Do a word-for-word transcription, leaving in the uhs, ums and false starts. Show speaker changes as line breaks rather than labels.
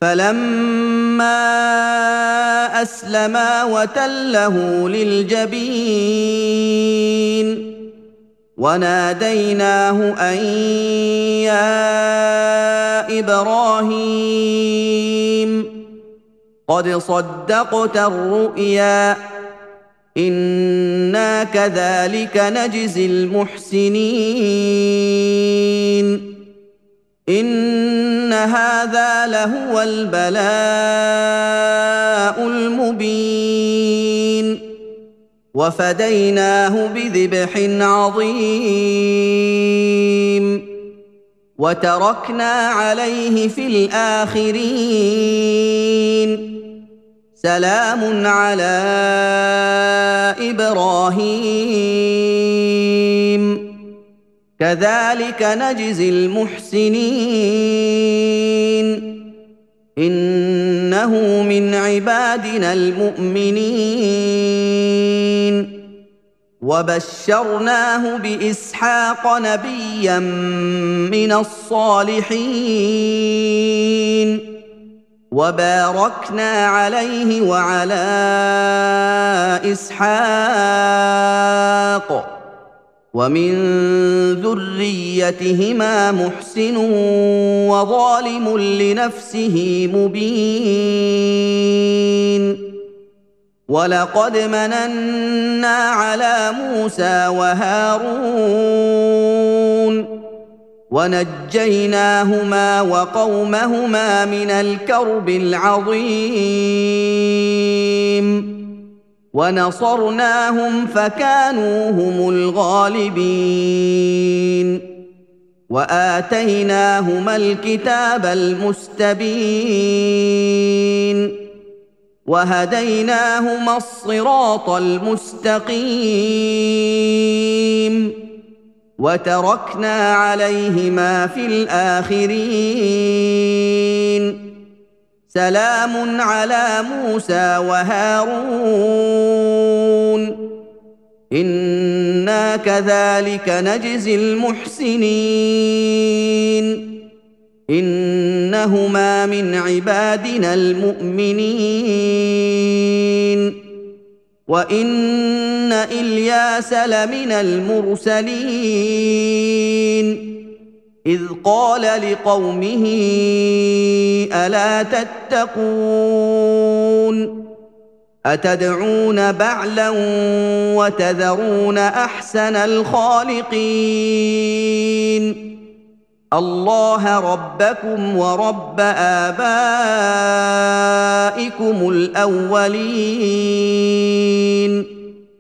فلما أسلما وتله للجبين وناديناه أن يا إبراهيم قد صدقت الرؤيا إنا كذلك نجزي المحسنين إن هذا لهو البلاء المبين وفديناه بذبح عظيم وتركنا عليه في الآخرين سلام على إبراهيم كذلك نجزي المحسنين إنه من عبادنا المؤمنين وبشرناه بإسحاق نبيا من الصالحين وباركنا عليه وعلى إسحاق ومن ذريتهما محسن وظالم لنفسه مبين ولقد مننا على موسى وهارون ونجيناهما وقومهما من الكرب العظيم ونصرناهم فكانوا هم الغالبين وآتيناهما الكتاب المستبين وهديناهما الصراط المستقيم وتركنا عليهما في الآخرين سلام على موسى وهارون إنا كذلك نجزي المحسنين إنهما من عبادنا المؤمنين وإن إلياس لمن المرسلين إذ قال لقومه ألا تتقون أتدعون بعلا وتذرون أحسن الخالقين الله ربكم ورب آبائكم الأولين